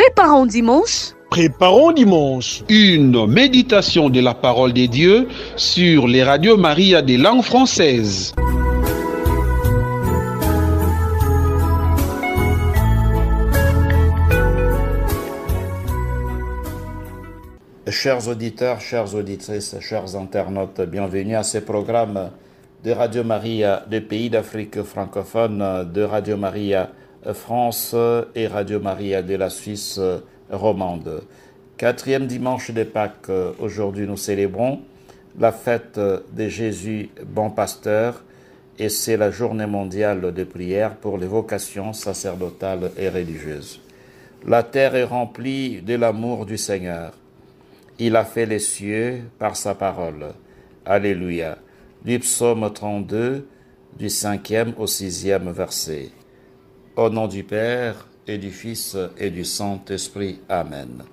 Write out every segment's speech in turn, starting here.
Préparons dimanche. Préparons dimanche. Une méditation de la parole de Dieu sur les radios Maria des langues françaises. Chers auditeurs, chères auditrices, chers internautes, bienvenue à ce programme de Radio Maria des pays d'Afrique francophone, de Radio Maria France et Radio Maria de la Suisse romande. 4e dimanche de Pâques, aujourd'hui nous célébrons la fête de Jésus bon pasteur et c'est la journée mondiale de prière pour les vocations sacerdotales et religieuses. La terre est remplie de l'amour du Seigneur. Il a fait les cieux par sa parole. Alléluia. Du psaume 32, du 5e au 6e verset. Au nom du Père et du Fils et du Saint-Esprit. Amen.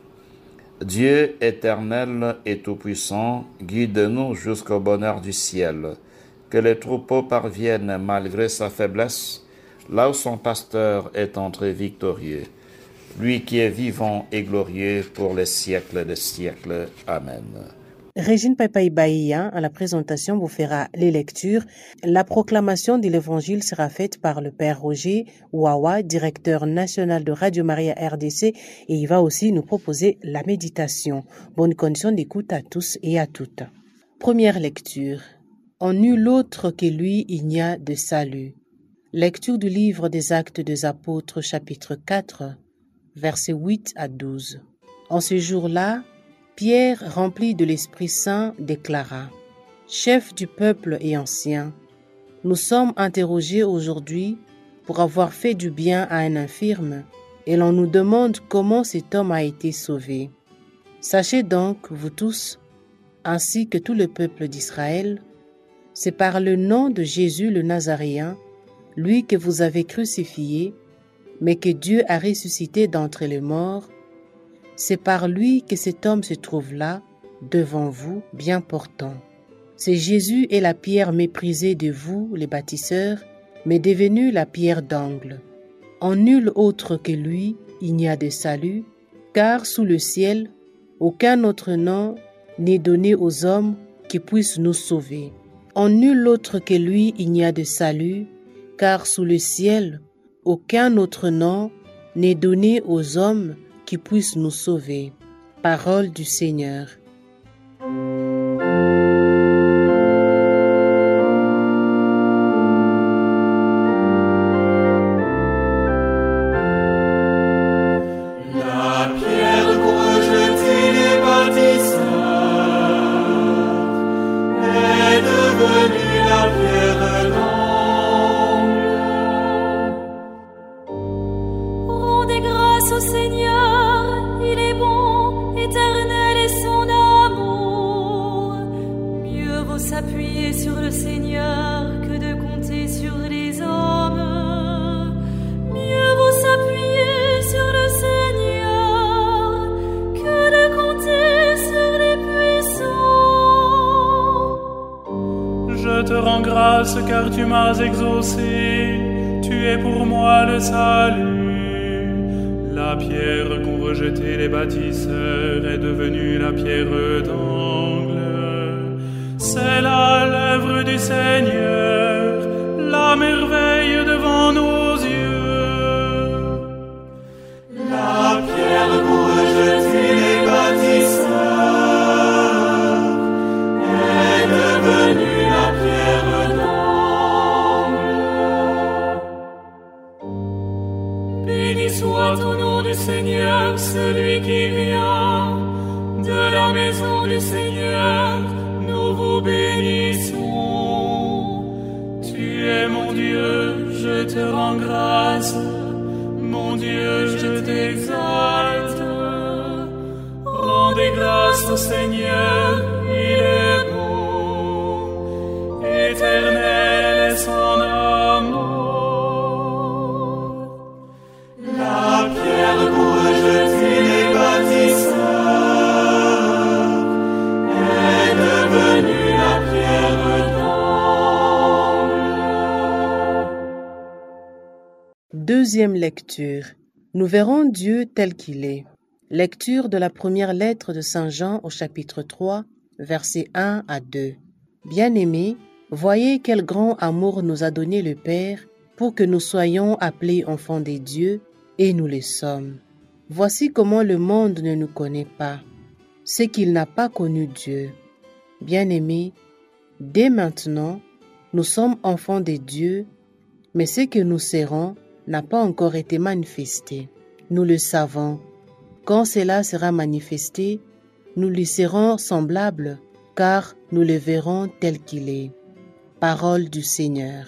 Dieu éternel et tout-puissant, guide-nous jusqu'au bonheur du ciel. Que les troupeaux parviennent malgré sa faiblesse, là où son pasteur est entré victorieux. Lui qui est vivant et glorieux pour les siècles des siècles. Amen. Régine Papaïbaïa, à la présentation, vous fera les lectures. La proclamation de l'évangile sera faite par le Père Roger Wawa, directeur national de Radio Maria RDC, et il va aussi nous proposer la méditation. Bonne condition d'écoute à tous et à toutes. Première lecture. En nul autre que lui, il n'y a de salut. Lecture du livre des Actes des Apôtres, chapitre 4, versets 8 à 12. En ce jour-là, Pierre, rempli de l'Esprit Saint, déclara : « Chef du peuple et ancien, nous sommes interrogés aujourd'hui pour avoir fait du bien à un infirme, et l'on nous demande comment cet homme a été sauvé. Sachez donc, vous tous, ainsi que tout le peuple d'Israël, c'est par le nom de Jésus le Nazaréen, lui que vous avez crucifié, mais que Dieu a ressuscité d'entre les morts, c'est par lui que cet homme se trouve là, devant vous, bien portant. C'est Jésus est la pierre méprisée de vous, les bâtisseurs, mais devenue la pierre d'angle. En nul autre que lui, il n'y a de salut, car sous le ciel, aucun autre nom n'est donné aux hommes qui puissent nous sauver. En nul autre que lui, il n'y a de salut, car sous le ciel, aucun autre nom n'est donné aux hommes qui puissent nous sauver. Parole du Seigneur. S'appuyer sur le Seigneur que de compter sur les hommes. Mieux vaut s'appuyer sur le Seigneur que de compter sur les puissants. Je te rends grâce car tu m'as exaucé, tu es pour moi le salut. La pierre qu'ont rejetée les bâtisseurs est devenue la pierre d'angle. C'est là l'œuvre du Seigneur, la merveille devant nos yeux. La pierre qu'ont rejetée les bâtisseurs est devenue la pierre d'angle. Béni soit au nom du Seigneur, celui qui vient de la maison du Seigneur. Nous vous bénissons. Tu es mon Dieu, je te rends grâce. Mon Dieu, je t'exalte. Rendez grâce au Seigneur, il est bon. Éternel est son amour. La pierre pour rejeter les bâtisseurs est devenue la pierre d'angle. Deuxième lecture. Nous verrons Dieu tel qu'il est. Lecture de la première lettre de Saint Jean au chapitre 3, versets 1 à 2. Bien-aimés, voyez quel grand amour nous a donné le Père pour que nous soyons appelés enfants des dieux, et nous le sommes. Voici comment le monde ne nous connaît pas, c'est qu'il n'a pas connu Dieu. Bien-aimés, dès maintenant, nous sommes enfants des dieux, mais ce que nous serons n'a pas encore été manifesté. Nous le savons. Quand cela sera manifesté, nous lui serons semblables, car nous le verrons tel qu'il est. Parole du Seigneur.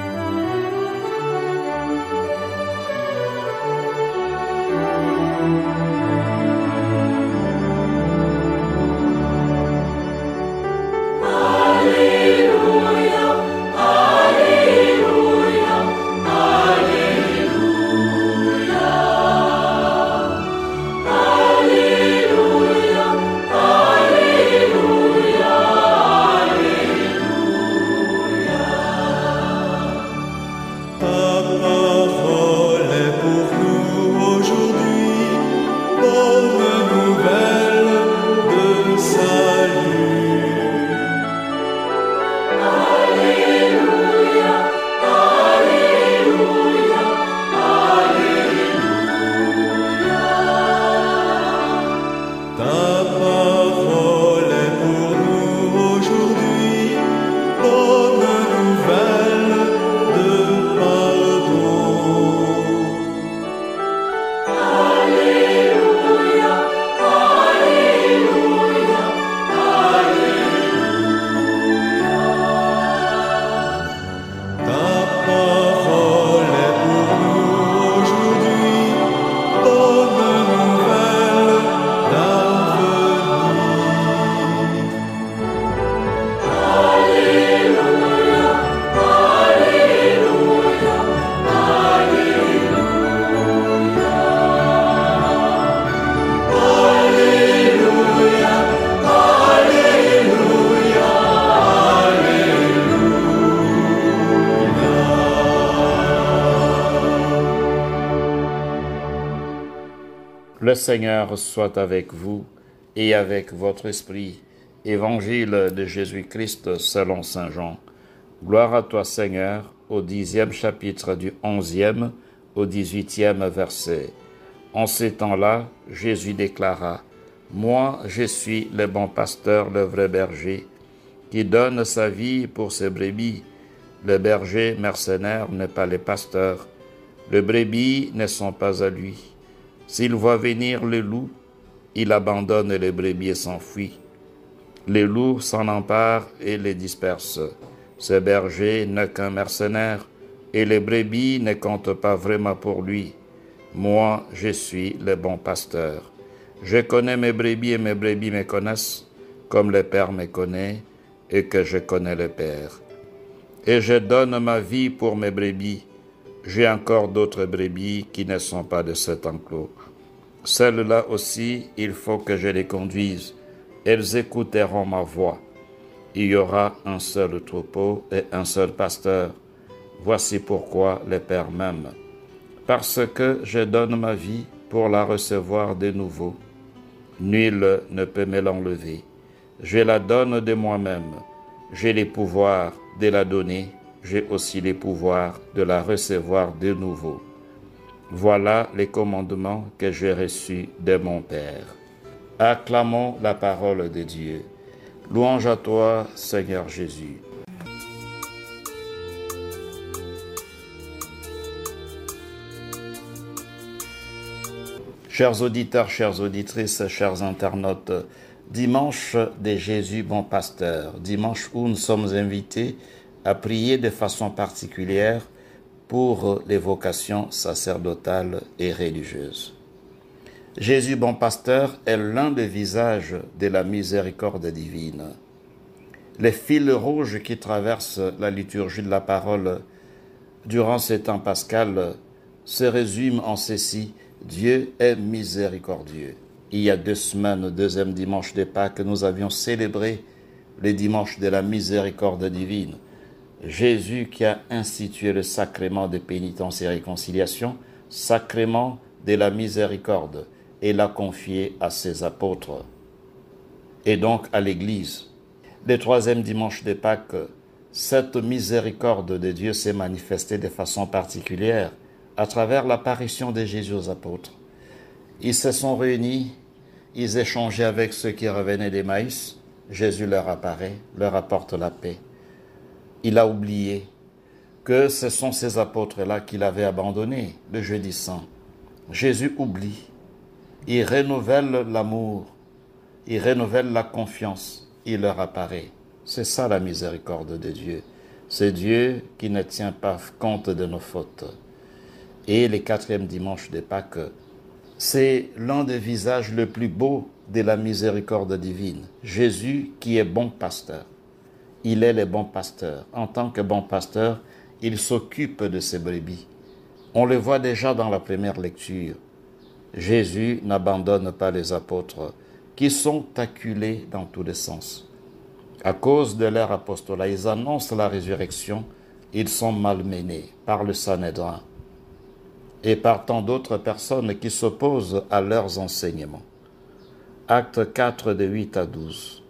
Le Seigneur soit avec vous et avec votre esprit. Évangile de Jésus-Christ selon saint Jean. Gloire à toi, Seigneur, au 10e chapitre du 11e au 18e verset. En ces temps-là, Jésus déclara: « Moi, je suis le bon pasteur, le vrai berger, qui donne sa vie pour ses brebis. Le berger mercenaire n'est pas le pasteur. Les brebis ne sont pas à lui. S'il voit venir le loup, il abandonne les brebis et s'enfuit. Les loups s'en emparent et les dispersent. Ce berger n'est qu'un mercenaire, et les brebis ne comptent pas vraiment pour lui. Moi, je suis le bon pasteur. Je connais mes brebis et mes brebis me connaissent, comme le Père me connaît et que je connais le Père. Et je donne ma vie pour mes brebis. J'ai encore d'autres brebis qui ne sont pas de cet enclos. Celles-là aussi, il faut que je les conduise. Elles écouteront ma voix. Il y aura un seul troupeau et un seul pasteur. Voici pourquoi le Père m'aime. Parce que je donne ma vie pour la recevoir de nouveau. Nul ne peut me l'enlever. Je la donne de moi-même. J'ai les pouvoirs de la donner. J'ai aussi les pouvoirs de la recevoir de nouveau. Voilà les commandements que j'ai reçus de mon Père. Acclamons la parole de Dieu. Louange à toi, Seigneur Jésus. Chers auditeurs, chères auditrices, chers internautes, dimanche de Jésus bon pasteur, dimanche où nous sommes invités à prier de façon particulière pour les vocations sacerdotales et religieuses. Jésus bon pasteur est l'un des visages de la miséricorde divine. Les fils rouges qui traversent la liturgie de la parole durant ces temps pascal se résument en ceci: Dieu est miséricordieux. Il y a 2 semaines, 2e dimanche de Pâques, nous avions célébré les dimanches de la miséricorde divine. Jésus qui a institué le sacrement de pénitence et réconciliation, sacrement de la miséricorde et l'a confié à ses apôtres et donc à l'Église. Le troisième dimanche de Pâques, cette miséricorde de Dieu s'est manifestée de façon particulière à travers l'apparition de Jésus aux apôtres. Ils se sont réunis, ils échangeaient avec ceux qui revenaient d'Emmaüs. Jésus leur apparaît, leur apporte la paix. Il a oublié que ce sont ces apôtres-là qu'il avait abandonnés le jeudi saint. Jésus oublie. Il renouvelle l'amour, il renouvelle la confiance, il leur apparaît. C'est ça la miséricorde de Dieu. C'est Dieu qui ne tient pas compte de nos fautes. Et le quatrième dimanche de Pâques, c'est l'un des visages le plus beaux de la miséricorde divine. Jésus qui est bon pasteur. Il est le bon pasteur. En tant que bon pasteur, il s'occupe de ses brebis. On le voit déjà dans la première lecture. Jésus n'abandonne pas les apôtres qui sont acculés dans tous les sens. À cause de leur apostolat, ils annoncent la résurrection, ils sont malmenés par le Sanhédrin et par tant d'autres personnes qui s'opposent à leurs enseignements. Acte 4 de 8 à 12.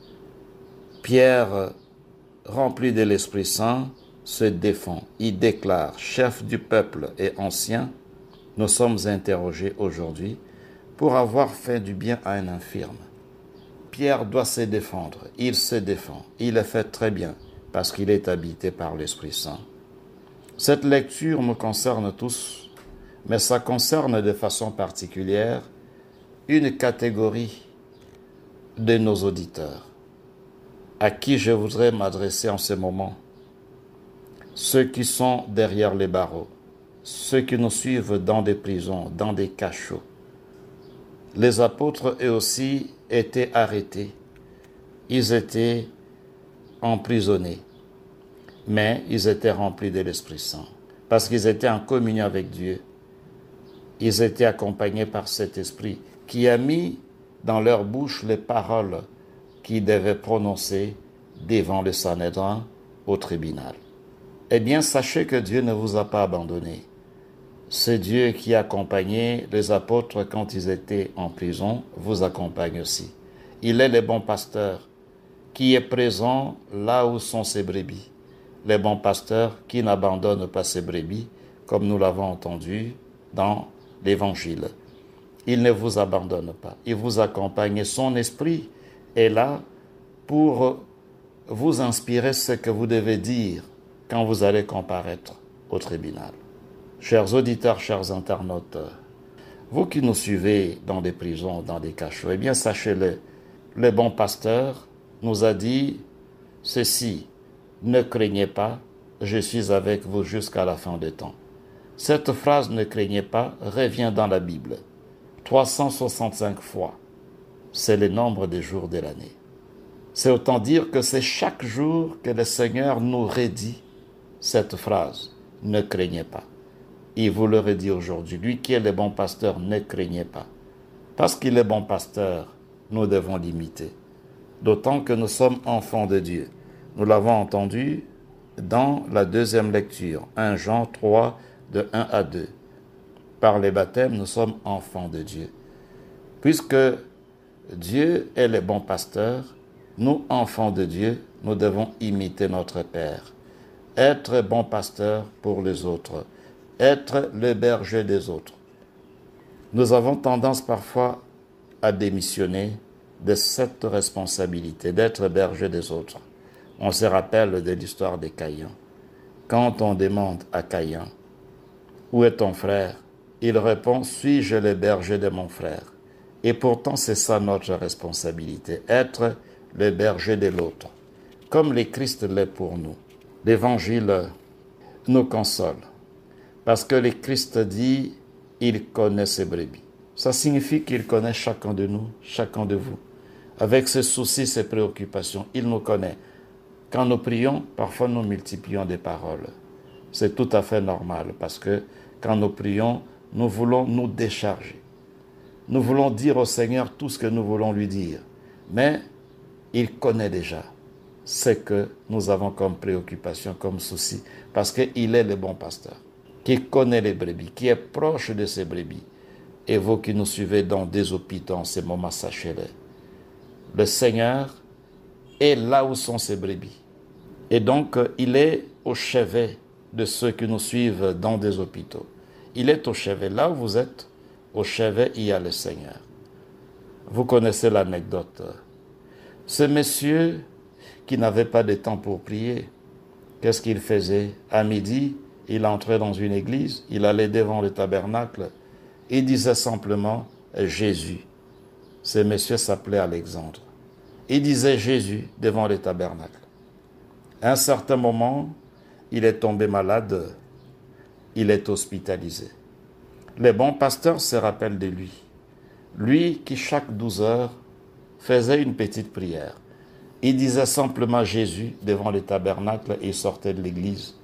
Pierre, rempli de l'Esprit Saint, se défend. Il déclare, chef du peuple et ancien, nous sommes interrogés aujourd'hui pour avoir fait du bien à un infirme. Pierre doit se défendre. Il se défend. Il le fait très bien parce qu'il est habité par l'Esprit Saint. Cette lecture nous concerne tous, mais ça concerne de façon particulière une catégorie de nos auditeurs à qui je voudrais m'adresser en ce moment. Ceux qui sont derrière les barreaux, ceux qui nous suivent dans des prisons, dans des cachots. Les apôtres, eux aussi, étaient arrêtés. Ils étaient emprisonnés. Mais ils étaient remplis de l'Esprit Saint. Parce qu'ils étaient en communion avec Dieu. Ils étaient accompagnés par cet Esprit qui a mis dans leur bouche les paroles qu'ils devaient prononcer devant le Sanhédrin au tribunal. Eh bien, sachez que Dieu ne vous a pas abandonné. C'est Dieu qui accompagnait les apôtres quand ils étaient en prison, vous accompagne aussi. Il est le bon pasteur qui est présent là où sont ses brebis. Le bon pasteur qui n'abandonne pas ses brebis, comme nous l'avons entendu dans l'Évangile. Il ne vous abandonne pas, il vous accompagne. Et son esprit est là pour vous inspirer ce que vous devez dire quand vous allez comparaître au tribunal. Chers auditeurs, chers internautes, vous qui nous suivez dans des prisons, dans des cachots, eh bien sachez-le, le bon pasteur nous a dit ceci, ne craignez pas, je suis avec vous jusqu'à la fin des temps. Cette phrase ne craignez pas revient dans la Bible 365 fois. C'est le nombre des jours de l'année. C'est autant dire que c'est chaque jour que le Seigneur nous redit cette phrase, ne craignez pas. Il vous le redit aujourd'hui, lui qui est le bon pasteur, ne craignez pas. Parce qu'il est bon pasteur, nous devons l'imiter. D'autant que nous sommes enfants de Dieu. Nous l'avons entendu dans la deuxième lecture, 1 Jean 3, de 1 à 2. Par les baptêmes, nous sommes enfants de Dieu. Puisque Dieu est le bon pasteur, nous, enfants de Dieu, nous devons imiter notre Père. Être bon pasteur pour les autres. Être le berger des autres. Nous avons tendance parfois à démissionner de cette responsabilité d'être berger des autres. On se rappelle de l'histoire de Caïn. Quand on demande à Caïn, où est ton frère? Il répond, suis-je le berger de mon frère? Et pourtant, c'est ça notre responsabilité, être le berger de l'autre, comme le Christ l'est pour nous. L'Évangile nous console, parce que le Christ dit, il connaît ses brebis. Ça signifie qu'il connaît chacun de nous, chacun de vous. Avec ses soucis, ses préoccupations, il nous connaît. Quand nous prions, parfois nous multiplions des paroles. C'est tout à fait normal, parce que quand nous prions, nous voulons nous décharger. Nous voulons dire au Seigneur tout ce que nous voulons lui dire. Mais il connaît déjà ce que nous avons comme préoccupation, comme souci, parce qu'il est le bon pasteur, qui connaît les brebis, qui est proche de ses brebis. Et vous qui nous suivez dans des hôpitaux en ces moments, sachez-le. Le Seigneur est là où sont ses brebis. Et donc, il est au chevet de ceux qui nous suivent dans des hôpitaux. Il est au chevet. Là où vous êtes, au chevet, il y a le Seigneur. Vous connaissez l'anecdote. Ce monsieur qui n'avait pas de temps pour prier, qu'est-ce qu'il faisait? À midi, il entrait dans une église, il allait devant le tabernacle, il disait simplement Jésus. Ce monsieur s'appelait Alexandre. Il disait Jésus devant le tabernacle. À un certain moment, il est tombé malade, il est hospitalisé. Les bons pasteurs se rappellent de lui. Lui qui chaque 12 heures faisait une petite prière. Il disait simplement Jésus devant le tabernacle et il sortait de l'église.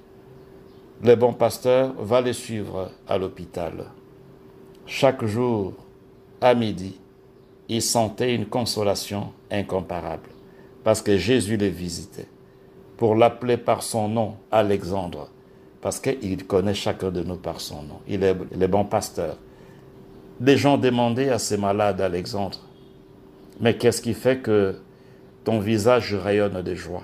Le bon pasteur va le suivre à l'hôpital. Chaque jour, à midi, il sentait une consolation incomparable parce que Jésus le visitait. Pour l'appeler par son nom, Alexandre, parce qu'il connaît chacun de nous par son nom. Il est le bon pasteur. Les gens demandaient à ces malades, Alexandre, mais qu'est-ce qui fait que ton visage rayonne de joie?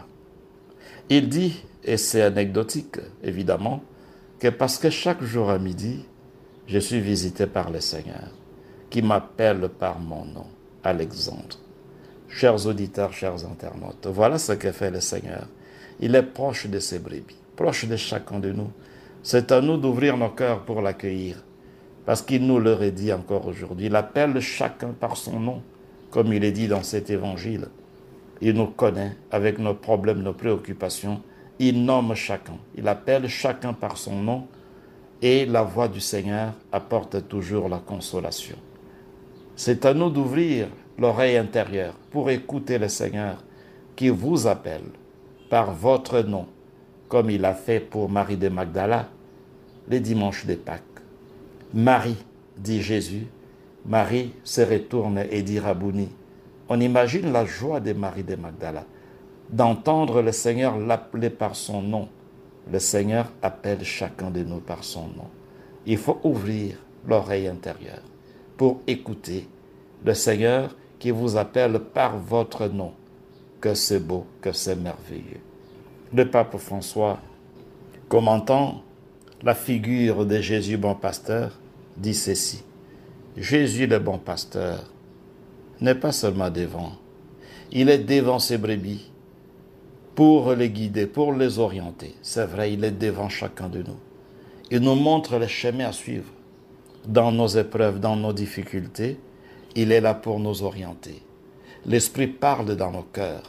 Il dit, et c'est anecdotique évidemment, que parce que chaque jour à midi, je suis visité par le Seigneur, qui m'appelle par mon nom, Alexandre. Chers auditeurs, chers internautes, voilà ce que fait le Seigneur. Il est proche de ses brebis, proche de chacun de nous. C'est à nous d'ouvrir nos cœurs pour l'accueillir, parce qu'il nous le redit encore aujourd'hui. Il appelle chacun par son nom, comme il est dit dans cet évangile. Il nous connaît avec nos problèmes, nos préoccupations. Il nomme chacun. Il appelle chacun par son nom. Et la voix du Seigneur apporte toujours la consolation. C'est à nous d'ouvrir l'oreille intérieure pour écouter le Seigneur qui vous appelle par votre nom, comme il a fait pour Marie de Magdala les dimanches de Pâques. Marie, dit Jésus. Marie se retourne et dit Rabouni. On imagine la joie de Marie de Magdala d'entendre le Seigneur l'appeler par son nom. Le Seigneur appelle chacun de nous par son nom. Il faut ouvrir l'oreille intérieure pour écouter le Seigneur qui vous appelle par votre nom. Que c'est beau, que c'est merveilleux. Le pape François, commentant la figure de Jésus bon pasteur, dit ceci. Jésus le bon pasteur n'est pas seulement devant, il est devant ses brebis pour les guider, pour les orienter. C'est vrai, il est devant chacun de nous. Il nous montre le chemin à suivre. Dans nos épreuves, dans nos difficultés, il est là pour nous orienter. L'Esprit parle dans nos cœurs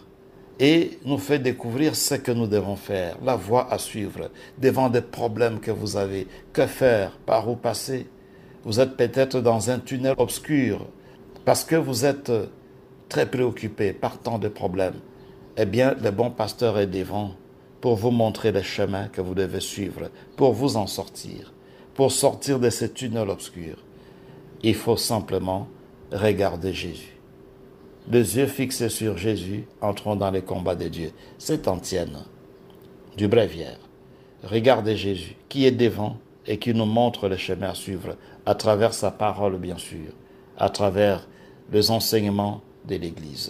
et nous fait découvrir ce que nous devons faire, la voie à suivre, devant des problèmes que vous avez. Que faire? Par où passer? Vous êtes peut-être dans un tunnel obscur parce que vous êtes très préoccupé par tant de problèmes. Eh bien, le bon pasteur est devant pour vous montrer le chemin que vous devez suivre, pour vous en sortir, pour sortir de ce tunnel obscur. Il faut simplement regarder Jésus. Les yeux fixés sur Jésus, entrons dans les combats de Dieu. C'est Antienne, du Bréviaire. Regardez Jésus, qui est devant et qui nous montre le chemin à suivre, à travers sa parole, bien sûr, à travers les enseignements de l'Église.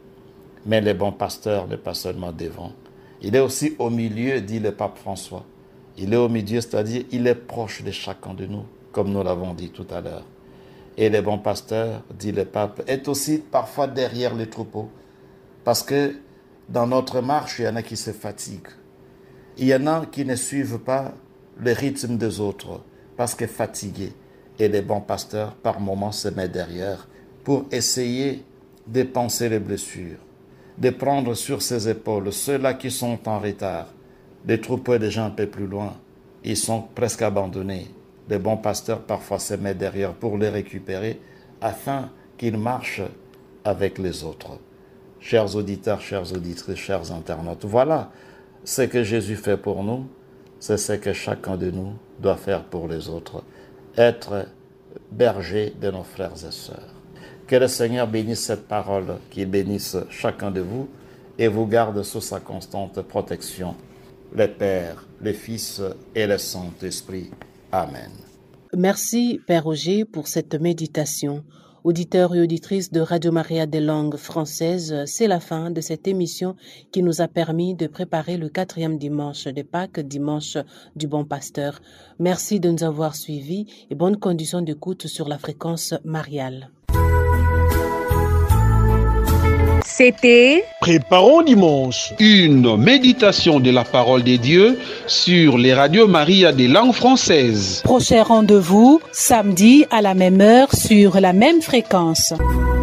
Mais le bon pasteur n'est pas seulement devant. Il est aussi au milieu, dit le pape François. Il est au milieu, c'est-à-dire il est proche de chacun de nous, comme nous l'avons dit tout à l'heure. Et le bon pasteur, dit le pape, est aussi parfois derrière les troupeaux. Parce que dans notre marche, il y en a qui se fatiguent. Il y en a qui ne suivent pas le rythme des autres, parce que fatigués. Et le bon pasteur, par moments, se met derrière pour essayer de panser les blessures, de prendre sur ses épaules ceux-là qui sont en retard. Les troupeaux déjà un peu plus loin, ils sont presque abandonnés. Le bon pasteur parfois se met derrière pour les récupérer afin qu'ils marchent avec les autres. Chers auditeurs, chères auditrices, chers internautes, voilà ce que Jésus fait pour nous, c'est ce que chacun de nous doit faire pour les autres. Être berger de nos frères et sœurs. Que le Seigneur bénisse cette parole, qu'il bénisse chacun de vous et vous garde sous sa constante protection. Le Père, le Fils et le Saint-Esprit. Amen. Merci, Père Roger, pour cette méditation. Auditeurs et auditrices de Radio Maria des langues françaises, c'est la fin de cette émission qui nous a permis de préparer le 4e dimanche de Pâques, dimanche du Bon Pasteur. Merci de nous avoir suivis et bonnes conditions d'écoute sur la fréquence mariale. C'était Préparons dimanche. Une méditation de la parole de Dieu sur les radios Maria des langues françaises. prochain rendez-vous samedi à la même heure sur la même fréquence.